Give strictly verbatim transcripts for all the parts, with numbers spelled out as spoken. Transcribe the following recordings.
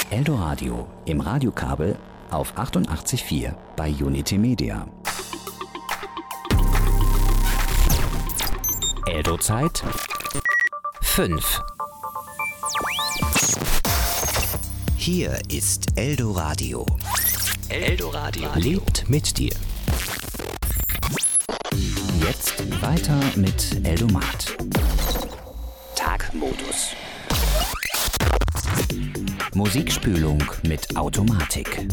Eldoradio im Radiokabel auf achtundachtzig Komma vier bei Unity Media. Eldo-Zeit fünf. Hier ist Eldoradio. Eldoradio lebt mit dir. Jetzt weiter mit Eldomat. Tagmodus. Musikspülung mit Automatik.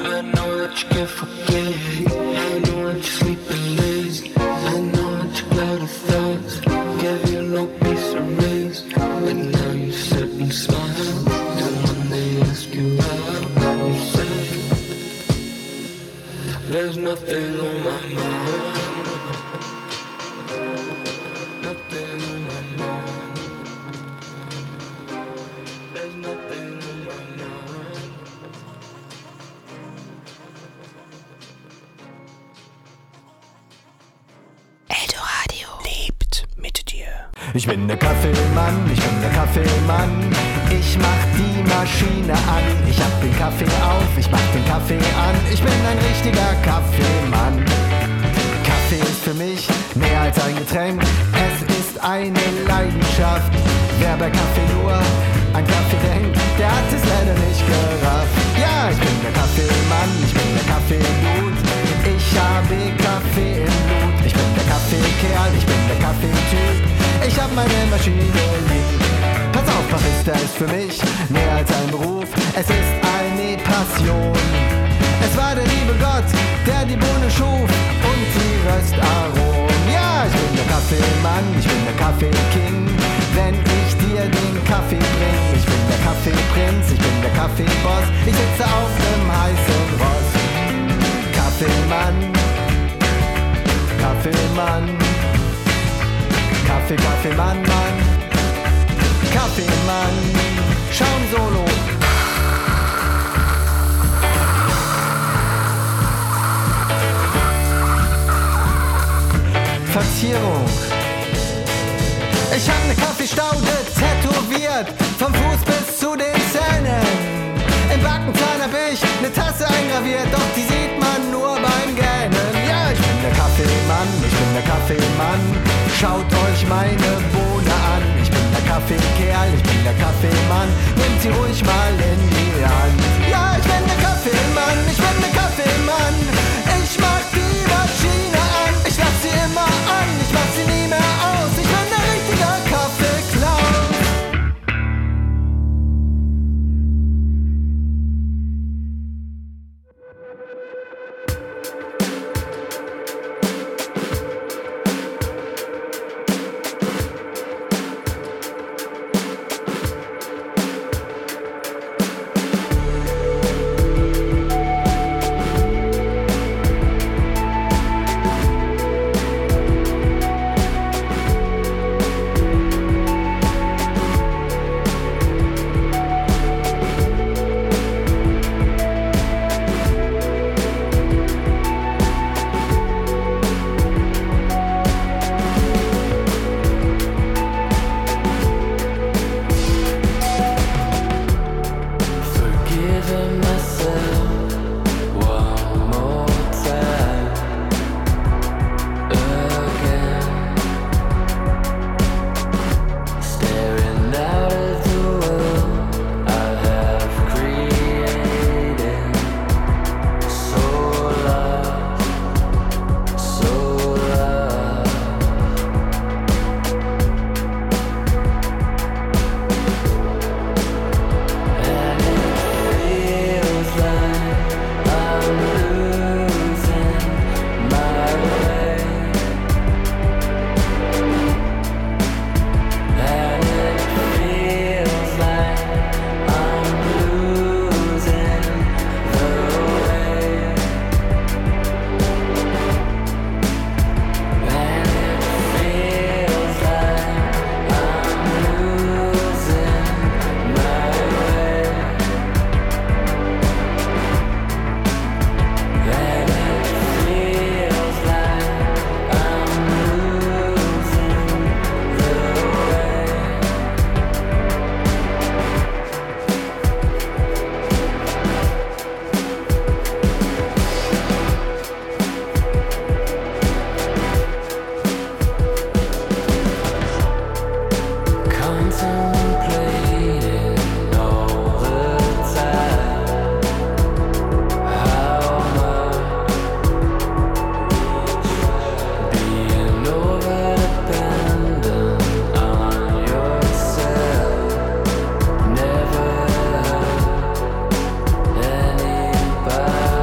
I know that you can't forget. I know that you're sleeping lazy. I know that you got a thoughts. Gave you no peace of raise. But now you sit and smile. And when they ask you out, you say, there's nothing on my mind. Nothing on my mind. There's nothing on my mind. Eldoradio lebt mit dir. Ich bin der Kaffeemann, ich bin der Kaffeemann. Ich mach die Maschine an. Ich hab den Kaffee auf, ich mach den Kaffee an. Ich bin ein richtiger Kaffeemann. Kaffee ist für mich mehr als ein Getränk. Es ist eine Leidenschaft. Wer bei Kaffee nur an Kaffee denkt, der hat es leider nicht gerafft. Ja, ich bin der Kaffeemann, ich bin der Kaffeeblut. Ich habe Kaffee im Blut. Ich bin der Kaffeekerl, ich bin der Kaffeetyp. Ich hab meine Maschine lieb. Pass auf, Barista ist für mich mehr als ein Beruf. Es ist eine Passion. Es war der liebe Gott, der die Bohne schuf und die Röstaromen. Ja, ich bin der Kaffeemann, ich bin der Kaffeeking. Wenn ich dir den Kaffee bring, ich bin der Kaffeeprinz, ich bin der Kaffeeboss. Ich sitze auf dem heißen Ross. Kaffeemann, Kaffeemann, Kaffee, Kaffeemann, Mann, Kaffeemann, Schaum Solo. Verzierung. Ich hab ne Kaffeestaude tätowiert, vom Fuß bis zu den Zähnen. Im Backenzahn hab ich ne Tasse eingraviert, doch die sieht man nur beim Gähnen. Ja, ich bin der Kaffeemann, ich bin der Kaffeemann. Schaut euch meine Bohne an. Ich bin der Kaffeekerl, ich bin der Kaffeemann. Nehmt sie ruhig mal in die Hand. Ja, ich bin der Kaffeemann, ich bin der Kaffeemann. Ich mach die Maschine an, ich lass sie immer an, ich mach sie nie mehr aus. Ich bin der richtige Kaffeeklaus. Bye.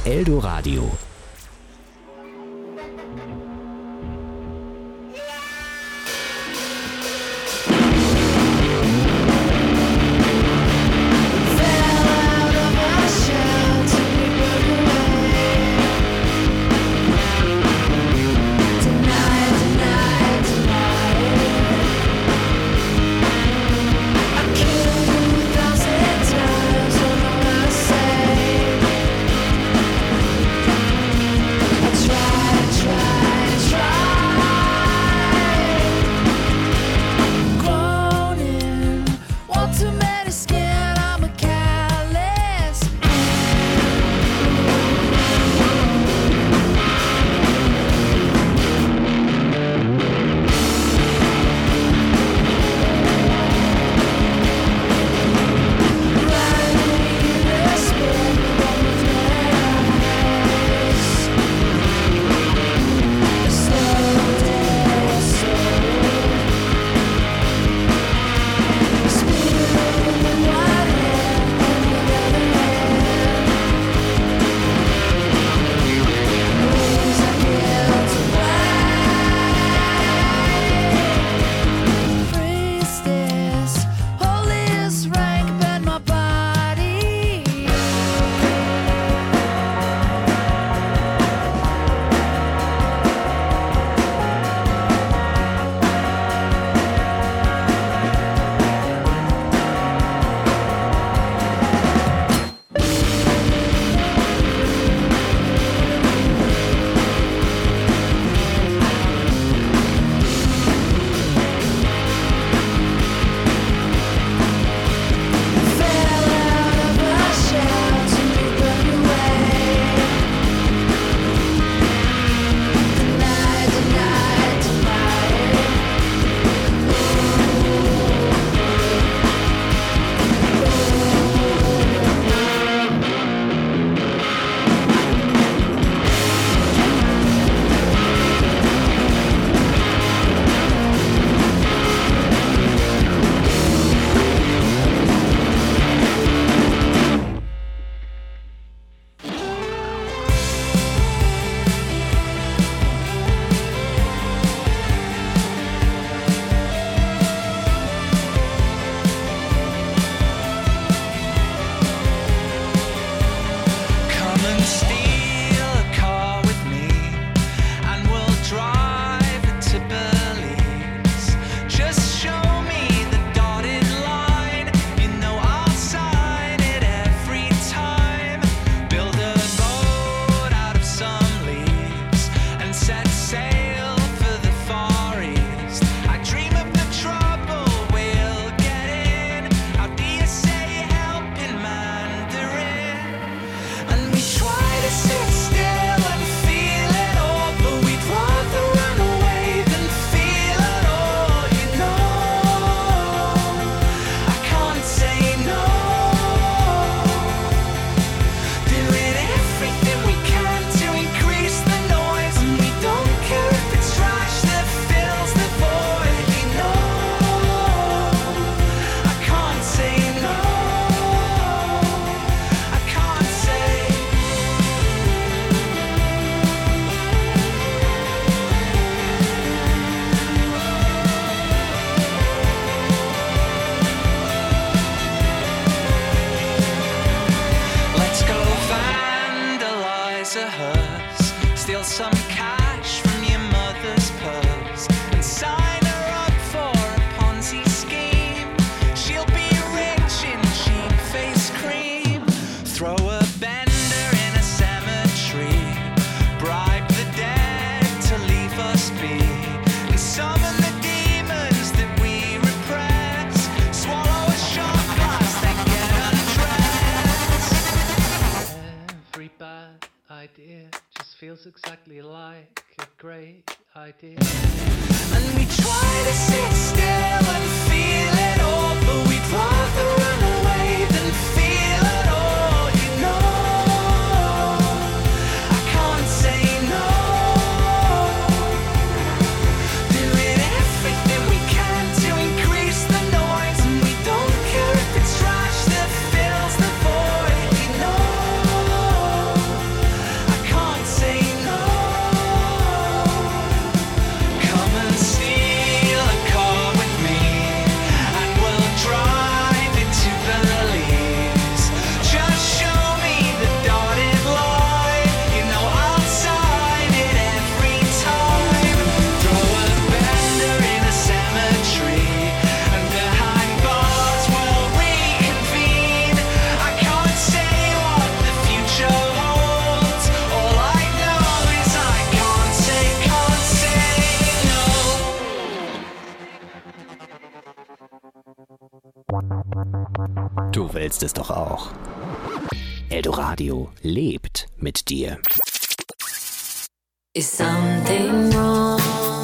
Eldoradio. Exactly like a great idea. And we try to sit still and feel it all, but we'd rather run away than feel it all, you know. I can't say no. Doing everything we can to increase the noise, and we don't care if it's trash that fills the void, you know. willst es doch auch. Eldoradio lebt mit dir. Is something wrong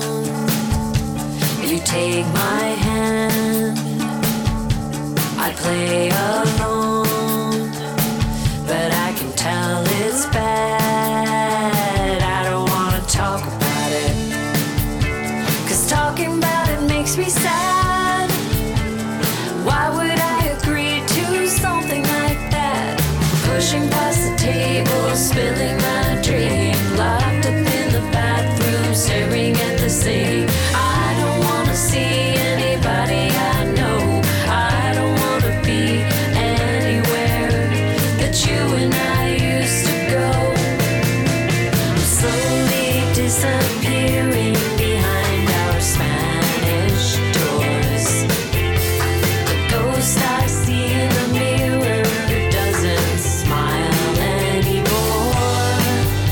if you take my hand? I play alone, but I can tell it's bad. I don't wanna talk about it, 'cause talking about it makes me sad. Why would I agree to something like that? Pushing past the table, spilling my drink, locked up in the bathroom, staring at the sink. I don't wanna see anybody I know. I don't wanna be anywhere that you and I used to go. I'm slowly disappearing behind our Spanish doors. The ghost I see in the mirror doesn't smile anymore.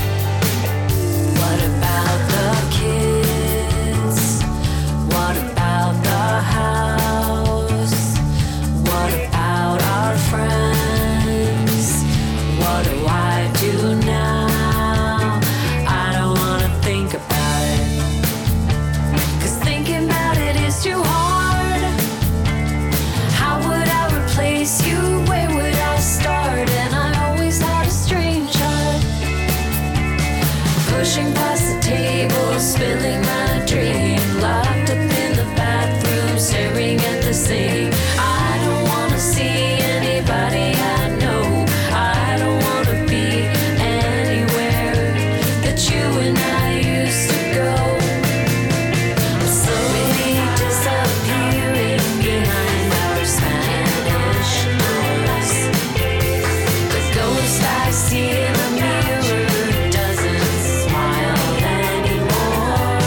What about the kids? What about the house? What about our friends? What do I do now? I don't wanna think about it, 'cause thinking about it is too hard. How would I replace you? Where would I start? And I always had a strange heart. Pushing past the table, spilling my drink, locked up in the bathroom, staring at the sink. I don't wanna see anybody I know. I don't wanna be anywhere that you and I used to go. I'm slowly disappearing behind our Spanish doors. The ghost I see in the mirror doesn't smile anymore.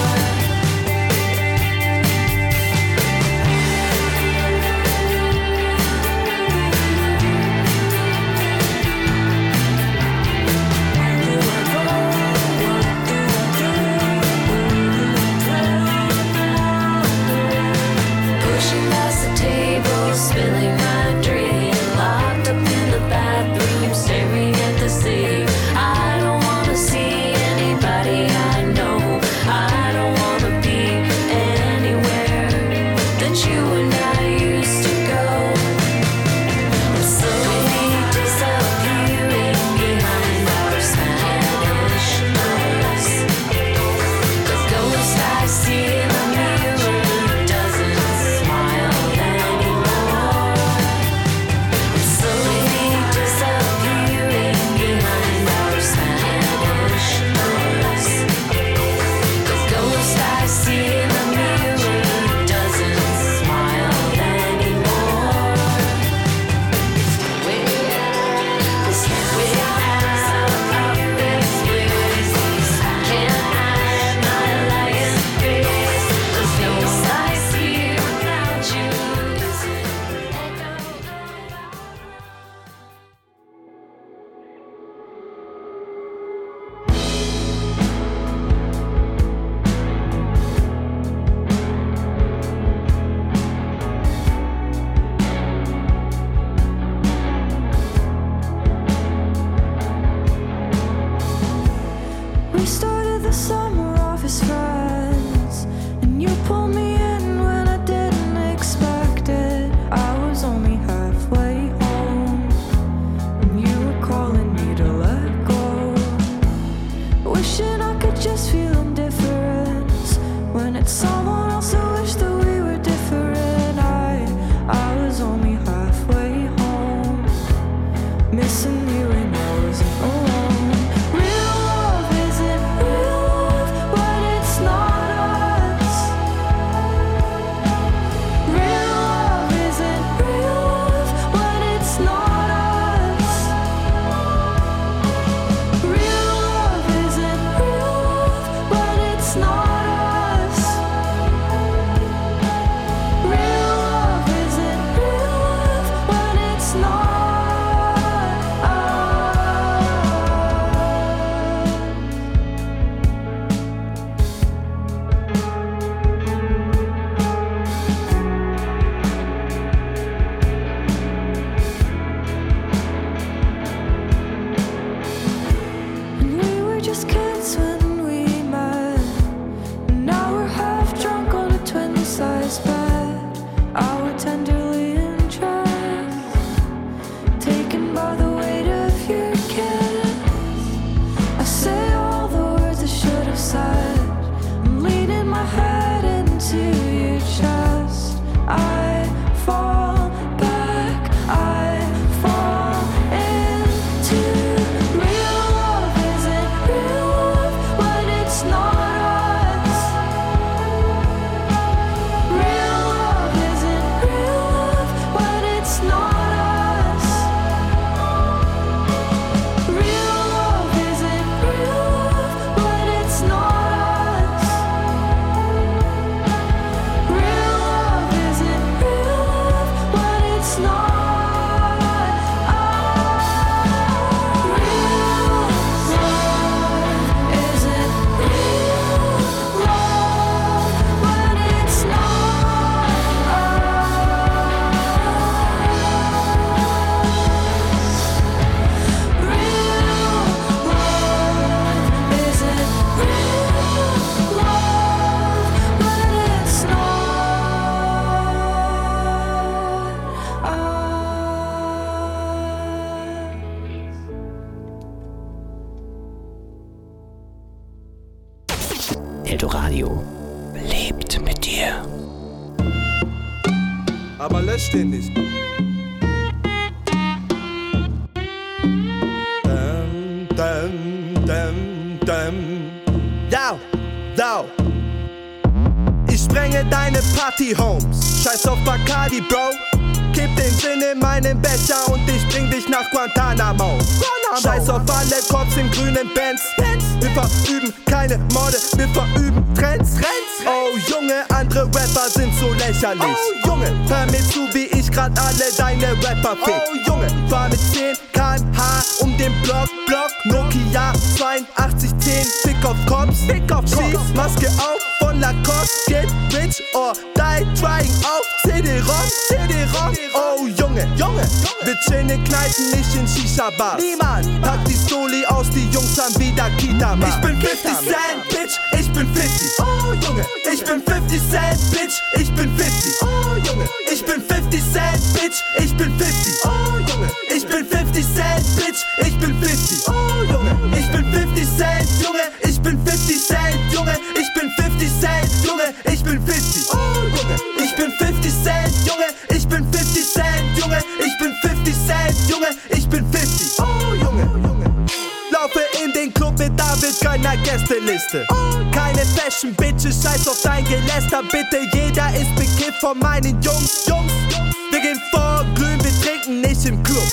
Pushing past the table, spilling my drink, locked up in the bathroom, staring at the sea. I don't wanna see anybody I know. I don't wanna be anywhere that you and I used to go. I'm slowly disappearing behind our Spanish doors. The ghost I see in the mirror doesn't smile anymore. I'm slowly disappearing behind our Spanish doors. The ghost I see in the mirror doesn't smile anymore. Way out, this way out of this place. Can't hide my light face. There's no sight here without you. We started the summer off as friends, and you pulled me in when I didn't expect it. I was only halfway home, and you were calling me to let go. Wishing I could just feel indifference when it's someone else. I wish that we were different. I, I was only halfway home, missing you and I wasn't alone. Real love isn't real love, but it's Eldoradio lebt mit dir. Aber lösch den nicht. Dum, dum, dum, dum. Down, down. Ich sprenge deine Party-Homes. Scheiß auf Bacardi, Bro. Kipp den Gin in meinen Becher und ich bring dich nach Guantanamo. Scheiß auf alle Cops in grünen Bands. Wir verüben keine Morde, wir verüben Trends. Oh Junge, andere Rapper sind so lächerlich. Oh Junge, hör mir zu, wie ich grad alle deine Rapper fick. Oh Junge, fahr mit zehn Kilometer pro Stunde um den Block, Block. Nokia zweiundachtzig zehn, Fick auf Cops, Fick auf Cops. Schieß Maske auf von Lacoste, get rich or die trying auf C D-ROM, C D-ROM. Oh Junge, Junge, wir chillen in Kneipen, nicht in Shisha-Bars. Niemand packt die Stoli aus, die Jungs haben wieder Kita-Bar. Ich bin fifty Cent, Bitch, ich bin fifty. Oh Junge, ich bin fifty Cent, Bitch, ich bin fifty. Oh Junge, ich bin fifty Cent, Bitch, ich bin fifty. Oh Junge, ich bin fifty Cent, Bitch, ich bin fifty. Oh Junge, ich bin fifty Cent, Junge, ich bin fifty Cent, Junge, ich bin fifty Cent, Junge, ich bin fifty. Oh Junge, ich bin fifty Cent, Junge, ich bin fifty Cent, Junge, ich bin fifty Cent, Junge, ich bin fifty. Oh Junge, laufe in den Club mit David keiner Gästeliste. Keine Fashion Bitches, scheiß auf dein Geläster, bitte. Jeder ist bekifft von meinen Jungs, Jungs. Wir gehen vor, glühen, wir trinken nicht im Club.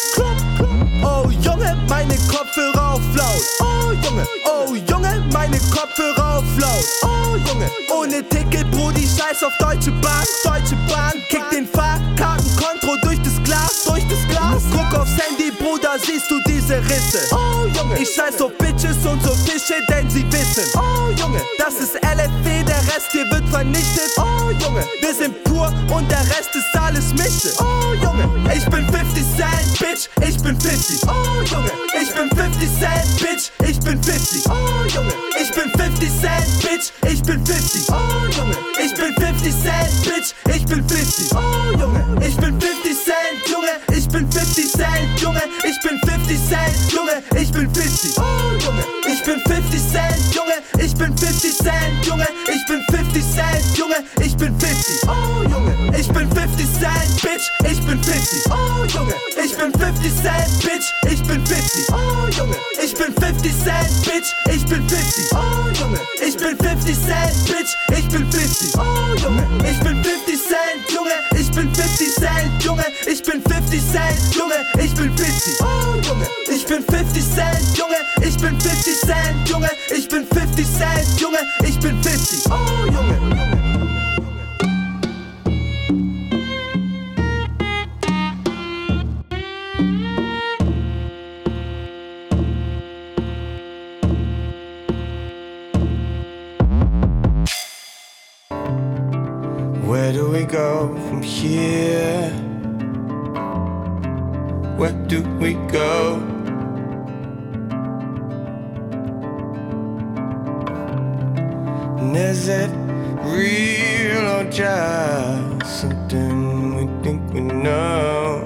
Oh Junge, meine Kopfhörer auf laut. Oh Junge, oh Junge, meine Kopfhörer auf laut. Oh Junge, ohne Ticket, Brudi, scheiß auf Deutsche Bahn. Deutsche Bahn, kick den Fahrkartenkonto durch das Glas, durch das Glas. Guck aufs Handy, Bruder, siehst du diese Risse. Oh Junge, ich scheiß auf Bitches und so Fische, denn sie wissen. Oh Junge, das ist L F W, der Rest hier wird vernichtet. Oh Junge, wir sind pur und der Rest ist alles Mische. Oh Junge, ich bin fifty Cent, Bitch, ich bin fifty. Oh Junge, ich bin fifty Cent, Bitch, ich bin fifty. Oh Junge, ich bin fifty Cent, Bitch, ich bin fifty. Oh Junge, ich bin fifty Cent, Bitch, ich bin fifty. Oh Junge, ich bin fifty Cent, Junge, ich bin fifty Cent, Junge, ich bin fifty Cent, Junge, ich bin fifty. Oh Junge, ich bin fifty Cent, Junge, ich bin fifty Cent, Junge, ich bin fifty Cent, Junge, ich bin fifty. Oh Junge, ich bin fifty Cent, Bitch, ich bin fifty. Oh Junge, ich bin fifty Cent, Bitch, ich bin fifty. Oh Junge, ich bin fifty Cent, Bitch, ich bin fifty. Oh Junge, ich bin fifty Cent, Bitch, ich bin fifty. Oh Junge, ich bin fifty Cent, Junge, ich bin fifty Cent, Junge, ich bin fifty Cent, Junge, ich bin fifty. Oh Junge, ich bin fifty Cent, Junge, ich bin fifty Cent, Junge, ich bin fifty Cent, Junge, ich bin fifty. Oh Junge. Where do we go from here? Where do we go? And is it real or just something we think we know?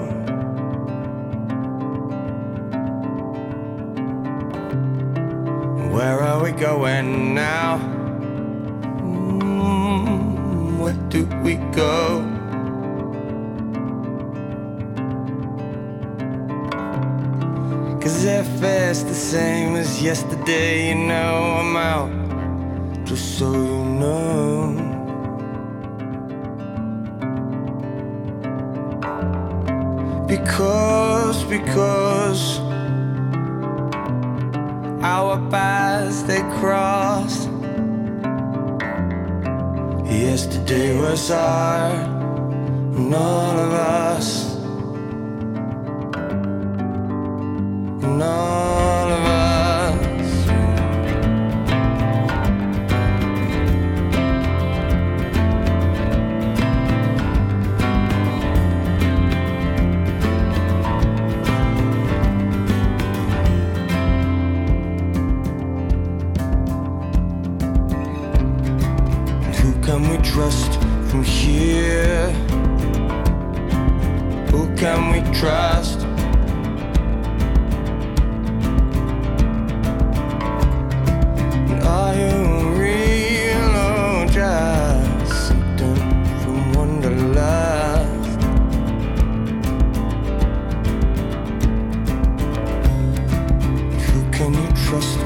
Where are we going now? Mm, where do we go? Cause if it's the same as yesterday, you know I'm out, just so you know. Because, because our paths they crossed. Yesterday was hard on all of us. And all of us. And who can we trust from here? Who can we trust? Are you real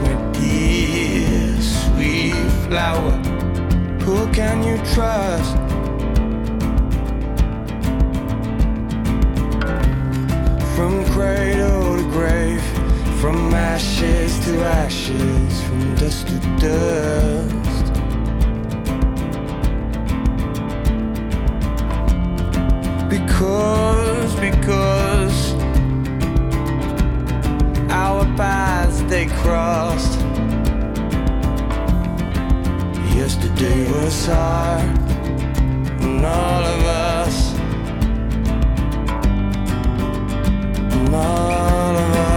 me, dear sweet flower, who can you trust? From cradle to grave, from ashes to ashes, from dust to dust. Because, because our paths they crossed. Yesterday was hard, and all of us, and all of us.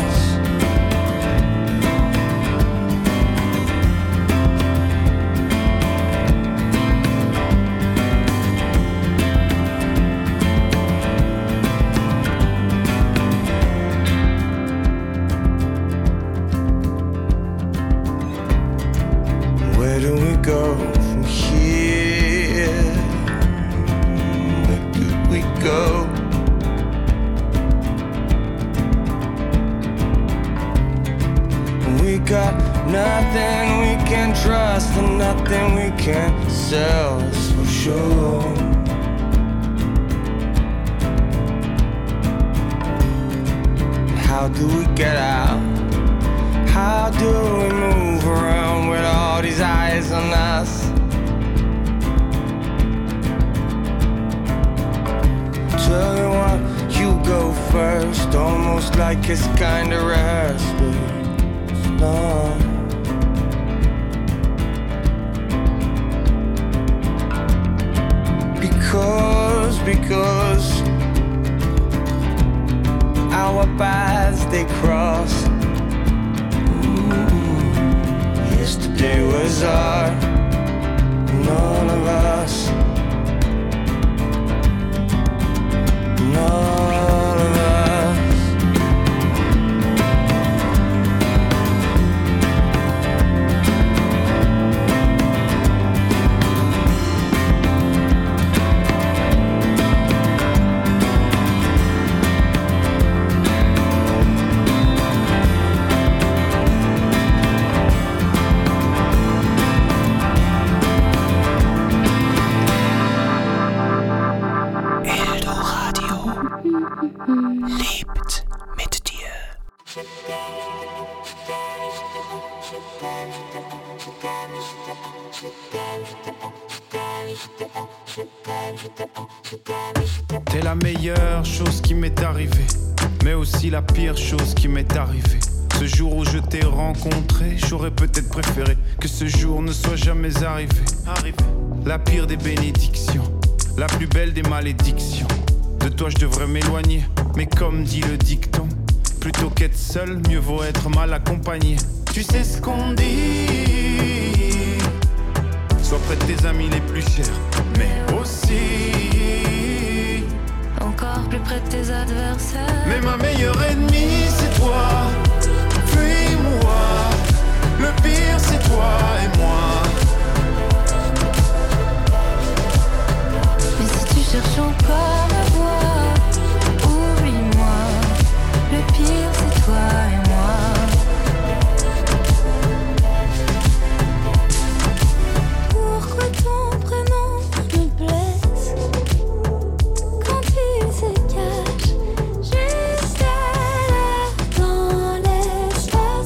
Where do we go from here? Where do we go? We got nothing we can trust and nothing we can sell, that's for sure. How do we get out? How do we move around with all these eyes on us? Tell you what, you go first, almost like it's kinda rehearsed, but it's not. Because, because our paths they cross. Yesterday was our, none of us, none of us. Lebt mit dir. T'es la meilleure chose qui m'est arrivée, mais aussi la pire chose qui m'est arrivée. Ce jour où je t'ai rencontré, j'aurais peut-être préféré que ce jour ne soit jamais arrivé. Arrivé. La pire des bénédictions, la plus belle des malédictions. De toi je devrais m'éloigner, mais comme dit le dicton, plutôt qu'être seul, mieux vaut être mal accompagné. Tu sais ce qu'on dit, sois près de tes amis les plus chers, mais aussi encore plus près de tes adversaires. Mais ma meilleure ennemie c'est toi, fuis-moi. Le pire c'est toi et moi. Mais si tu cherches encore ma voix, oublie-moi. Le pire c'est toi et moi. Pourquoi ton prénom me blesse quand il se cache juste là dans l'espace?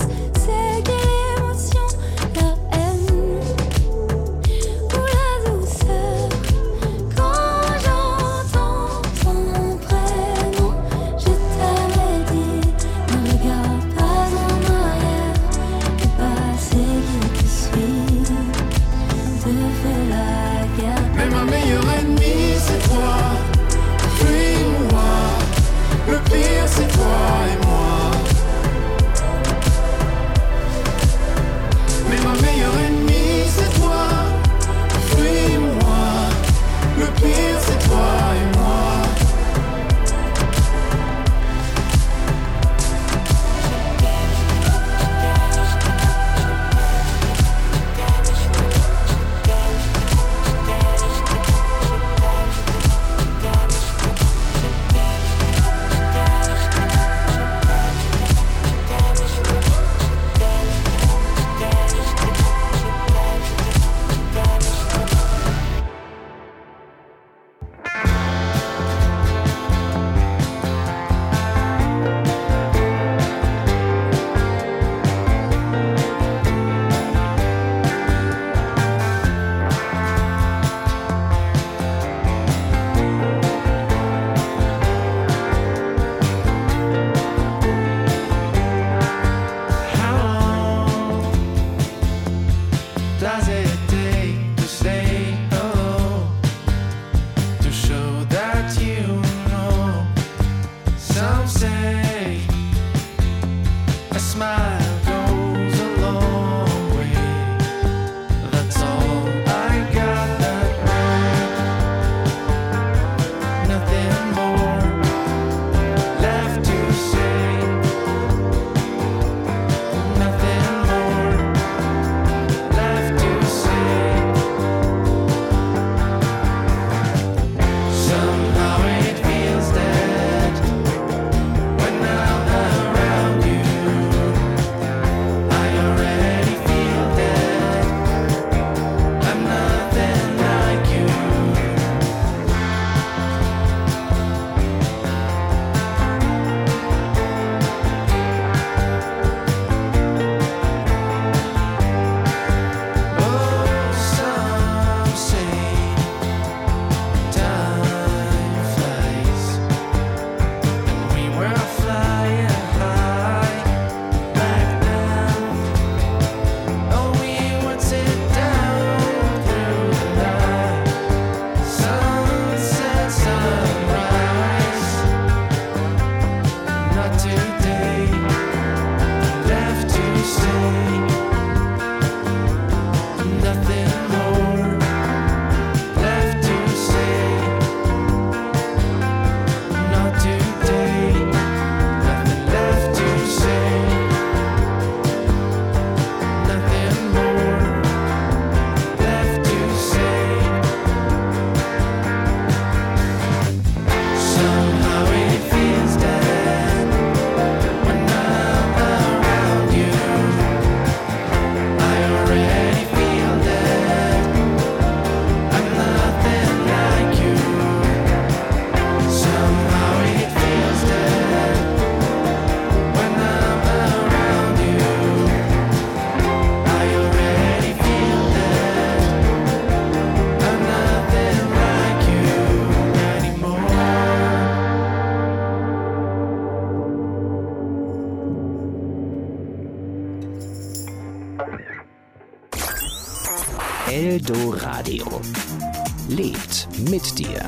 Eldoradio lebt mit dir.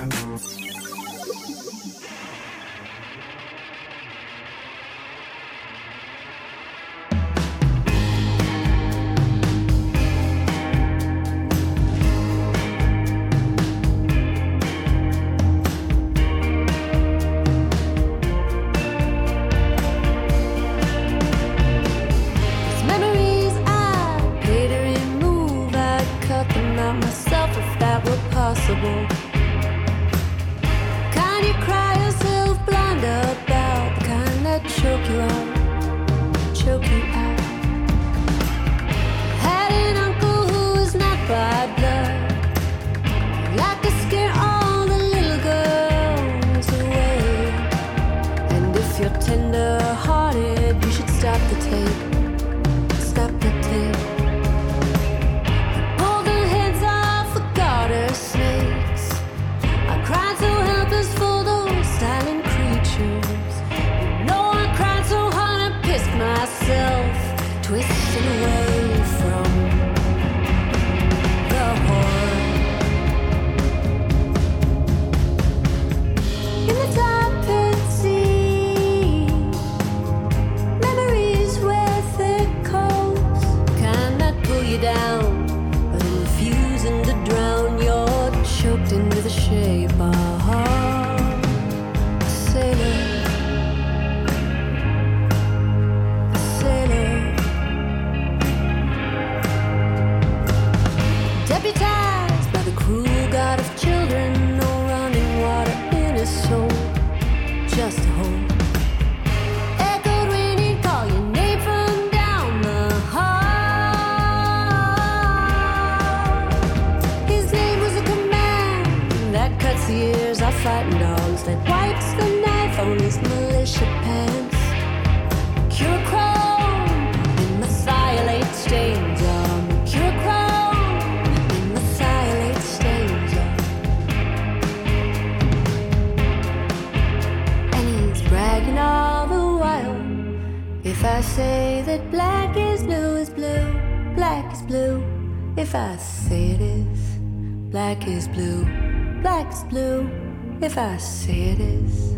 If I say it is, black is blue, black is blue. If I say it is.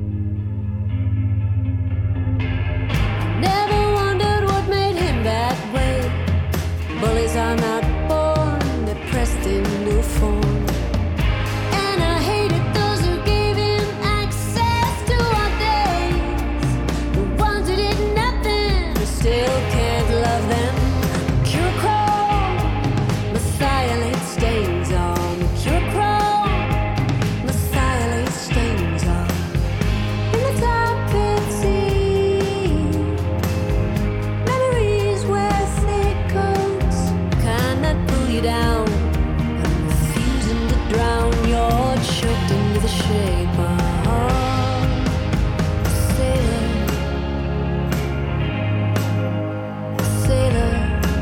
Never wondered what made him that way. Bullies are not born, they're pressed into a form. And I hated those who gave him access to our days. The ones who did nothing, who still can't love them. Cure chrome, Messiah laid stains on. Cure chrome, Messiah laid stains on. In the top pit sea, memories wear thick coats, cannot pull you down, and refusing to drown. You're choked into the shape of a sailor, a sailor,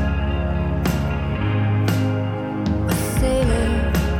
a sailor.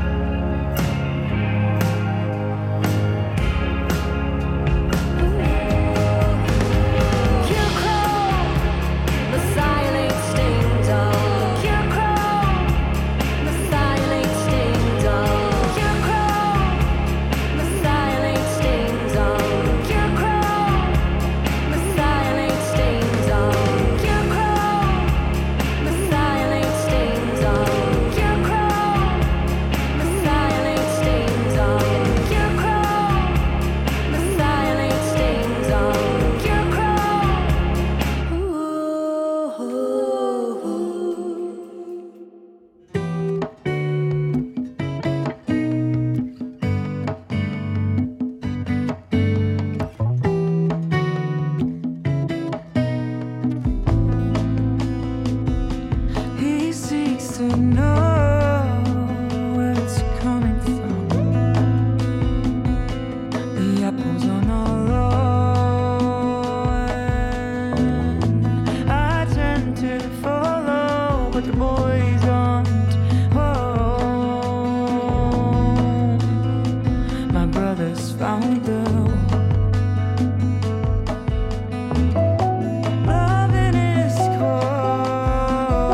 Cure chrome, Messiah laid stains on. Cure chrome, Messiah laid stains on. Cure chrome, Messiah laid stains on. Cure chrome, Messiah laid stains on. Cure chrome, Messiah laid stains on. Cure chrome, Messiah laid stains on. Cure chrome, Messiah laid stains on. Cure chrome. Ooh, ooh, ooh. He seeks to know where it's coming from. The apples on our lawn. I tend to follow, but the boys aren't home. My brother's found them. Loving is cold.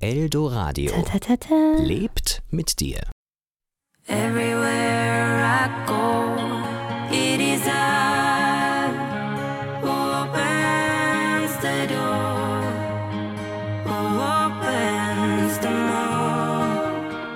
Eldoradio. Ta, ta, ta, ta. Lebt mit dir. Everywhere I go, it is I who opens the door, who opens the mall.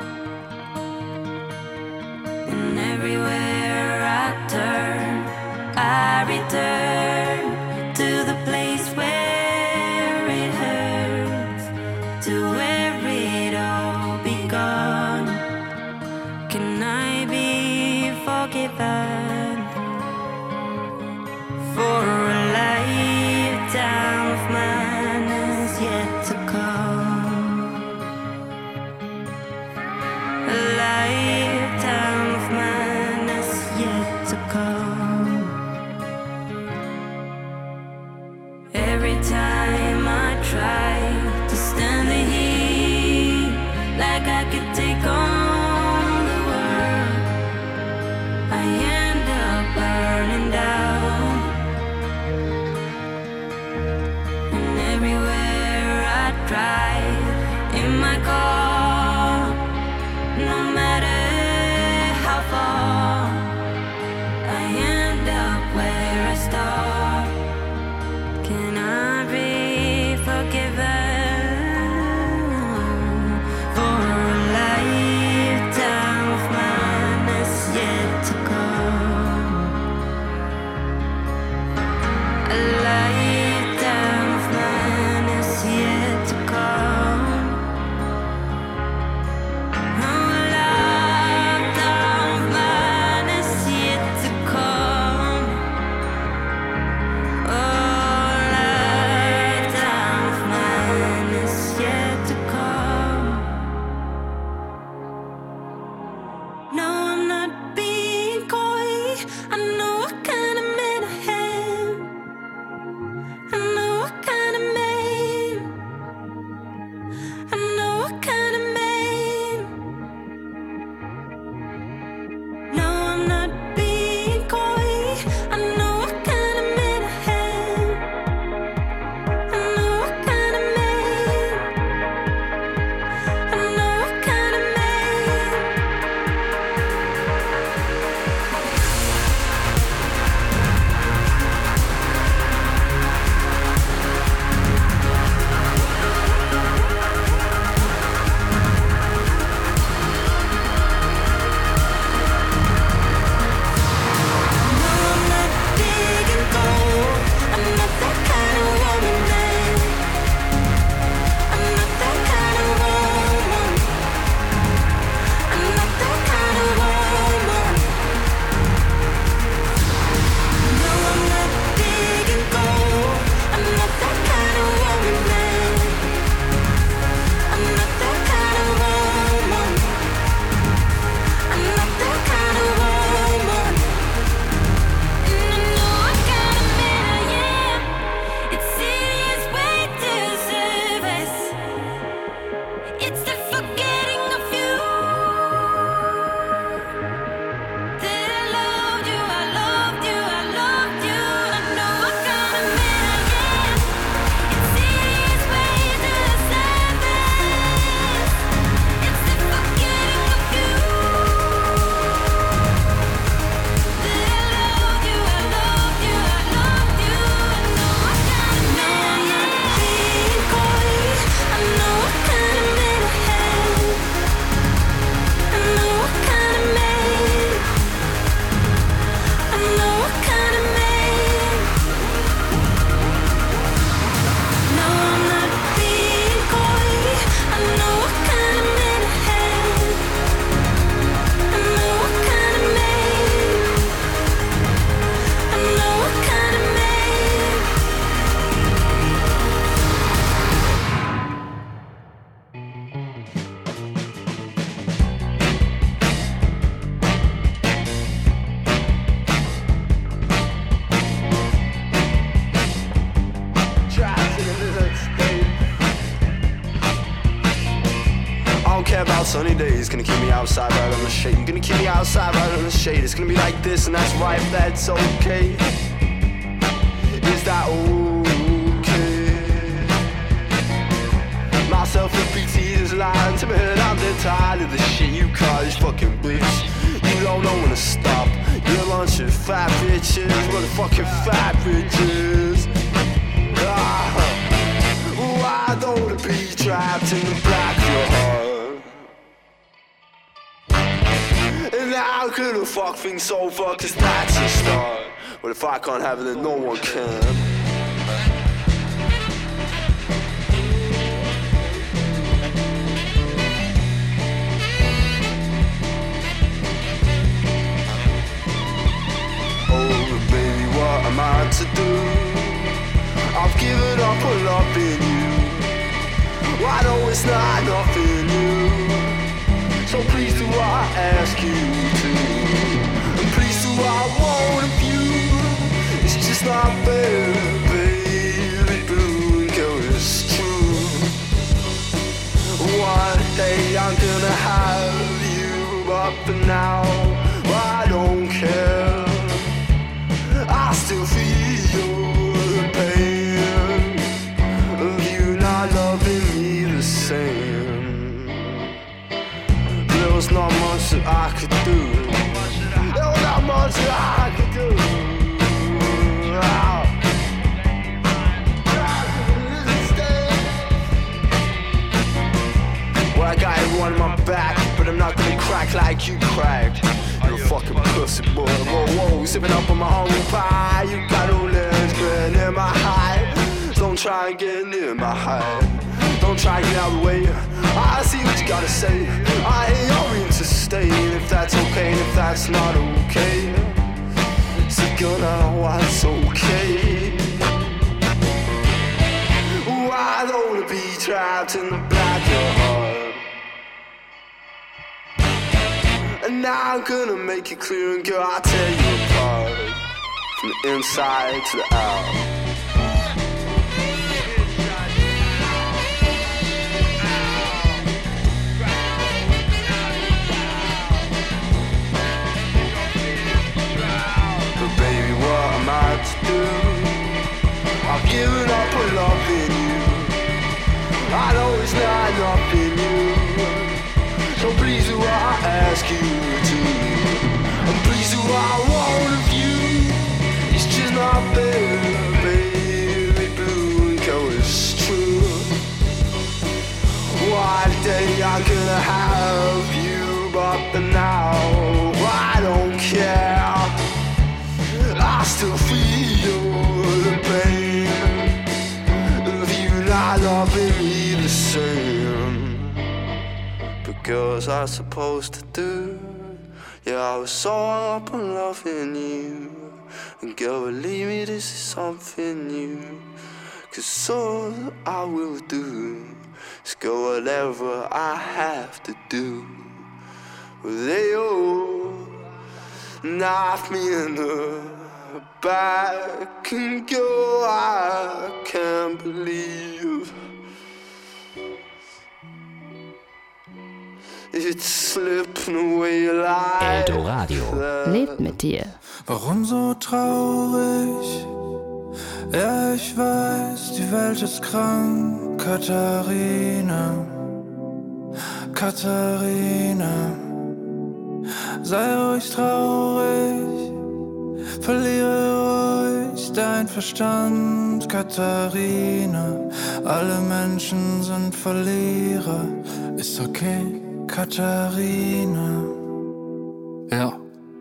And everywhere I turn, I return to the place where it hurts, to where it all begun. Can I be forgiven for a lifetime of madness yet to come? A lifetime of madness yet to come. Every time I try to stand the heat, like I could take on, I end up burning down. And everywhere I drive in my car, no matter how far, I end up where I start. Can I be forgiven for a lifetime of madness yet to come? A lifetime of madness yet to come. A lifetime of madness yet to come. A lifetime of madness yet to come. No, I'm not being coy. I know what kind of man I am. I know what kind of man. I know what kind of man. No, I'm not being coy. I know what kind of man I am. I know what kind of man. I know what kind of man. No, I'm not big and bold. I'm not that kind of woman, man. I'm not that kind of woman. I'm not that kind of woman. No, I'm not big and gold. I'm not that kind of woman, man. I'm not that kind of woman. I'm not that kind of woman. And I know what kind of man I am. It's serious way to service. It's the forgetting of you. That I loved you, I loved you, I loved you. I know what kind of man I am. It's serious way to service. It's the forgetting of you. That I loved you, I loved you, I loved you. I know what kind of man I am. Being coy, I know what kind of man I am. I know what kind of man. I know what kind of man. No, I'm not being coy. I know what kind of man I am. I know what kind of man. I know what kind of man. I don't care about sunny days, gonna keep me outside right on the shade. You're gonna keep me outside right on the shade. It's gonna be like this, and that's right, if that's okay. Is that okay? Myself with P T lying to me, and I'm dead tired of the shit you call these fucking bitch. You don't know when to stop. You're a bunch of fat bitches, motherfucking fat bitches. Ah, why don't it be trapped in the black of your heart? And how could a fuck thing so fuck, cause that's a start. But if I can't have it, then no one can. What am I to do? I've given up on loving you. Why don't it's not enough in you? So please do I ask you to? And please do I want of you? It's just not fair, baby blue and girl, it's true. One day I'm gonna have you, but for now I don't care. I still feel the pain of you not loving me the same. There was not much that I could do. There was not much that I could do. Well, I got everyone on my back, but I'm not gonna crack like you cracked. You're a fucking pussy boy. Whoa, whoa, sipping up on my humble pie. You got no legs, man, in my high. Don't try and get near my height. Don't try and get out of the way. I see what you gotta say. I ain't young to stay. And if that's okay, and if that's not okay, so gonna what's okay. Why don't it be trapped in the black of your heart? And now I'm gonna make it clear, and girl, I'll tear you apart from the inside to the out. But baby, what am I to do? I've given up on loving you. I know it's not enough in you. So please do I ask you to? And please do I want of you? It's just not fair, baby blue and girl, it's true. One day I'm gonna have you, but for now I don't care. I still feel the pain of you not loving me the same. Girls are supposed to do. Yeah, I was so up on loving you. And girl, believe me, this is something new. Cause all I will do is go whatever I have to do. Well, they all knife me in the back. And girl, I can't believe it's slipping away like Eldoradio. Lebt mit dir. Warum so traurig? Ja, ich weiß, die Welt ist krank. Katharina, Katharina, sei ruhig traurig, verliere ruhig dein Verstand. Katharina, alle Menschen sind Verlierer. Ist okay, Katharina. Ja.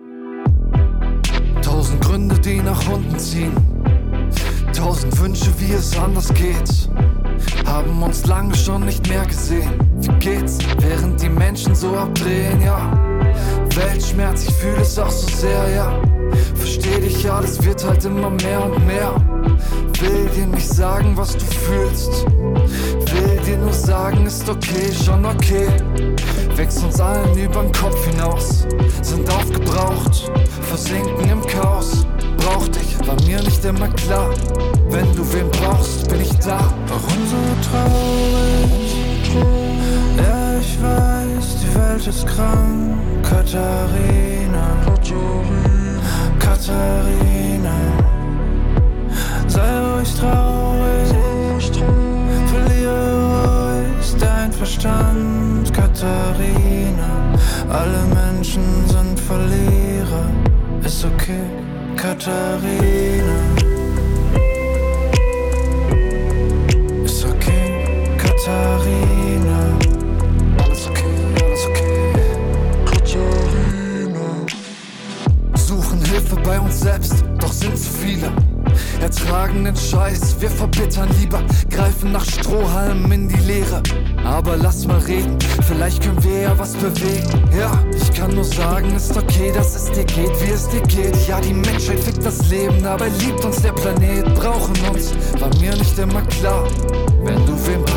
Tausend Gründe, die nach unten ziehen. Tausend Wünsche, wie es anders geht. Haben uns lange schon nicht mehr gesehen. Wie geht's, während die Menschen so abdrehen, ja. Weltschmerz, ich fühle es auch so sehr, ja. Versteh dich, ja, das wird halt immer mehr und mehr. Will dir nicht sagen, was du fühlst. Will dir nur sagen, ist okay, schon okay. Wächst uns allen übern Kopf hinaus. Sind aufgebraucht, versinken im Chaos. Brauch dich, war mir nicht immer klar. Wenn du wen brauchst, bin ich da. Warum so traurig? Ja, ich weiß, die Welt ist krank. Katharina, Katharina, sei ruhig traurig, verliere ruhig dein Verstand. Alle Menschen sind Verlierer. Ist okay, Katharina. Ist okay, Katharina. Alles okay, alles okay, Katharina. Suchen Hilfe bei uns selbst, doch sind zu viele. Ertragen den Scheiß, wir verbittern lieber. Greifen nach Strohhalmen in die Leere. Aber lass mal reden, vielleicht können wir ja was bewegen. Ja, ich kann nur sagen, ist okay, dass es dir geht, wie es dir geht. Ja, die Menschheit fickt das Leben, dabei liebt uns der Planet. Brauchen uns, war mir nicht immer klar. Wenn du wem